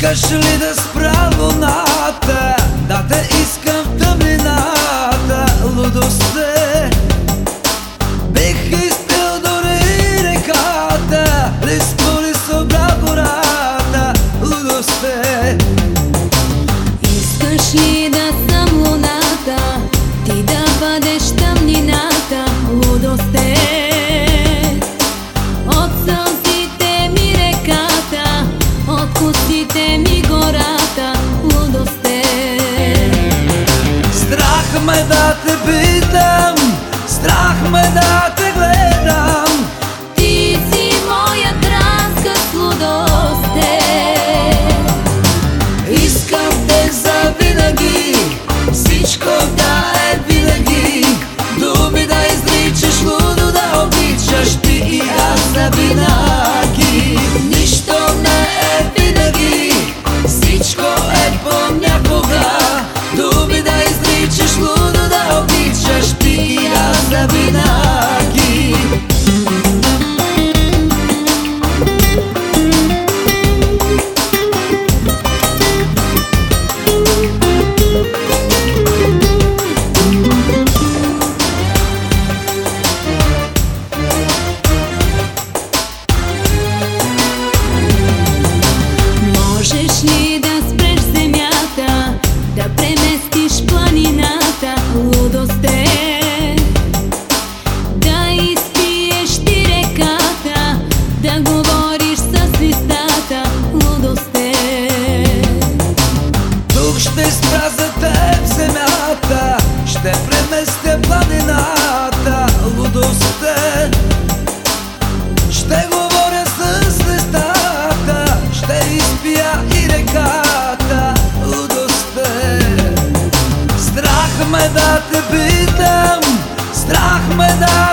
Искаш ли да спра луната, да те искам в тъмнината? Лудост е, бих изпил дори реката, близко ли събра гората? Лудост е. Искаш ли да съм луната, ти да бъдеш тъмнината? Лудост е. От сълзите ми реката, от костите ми гората. Лудост е. Страх ме да те питам, страх ме да те гледам. Ти си моят разказ, лудост е. Искам те завинаги, всичко да е винаги. Думи да изричаш, лудо да обичаш, ти и аз завинаги. Нищо не е винаги, всичко е понякога. Думи да изричаш, лудо да обичаш, ти и аз завинаги. Можеш ли да спреш земята, да преместиш планината? Лудост е. Да изпиеш ти реката, да говориш с листата. Лудост е. Тук ще спра за теб земята, ще преместя планината. Лудост е. Ще говоря с листата, ще изпия и реката. Лудост е. Страх ме да те питам, страх ме да